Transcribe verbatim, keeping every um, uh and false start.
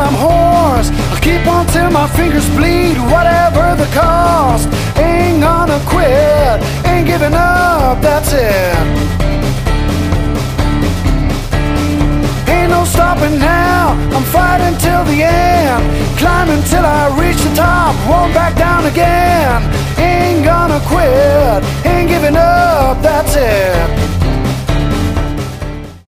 I'm hoarse. I'll keep on till my fingers bleed, whatever the cost. Ain't gonna quit, ain't giving up, that's it. Ain't no stopping now, I'm fighting till the end. Climbing till I reach the top, won't back down again. Ain't gonna quit, ain't giving up, that's it.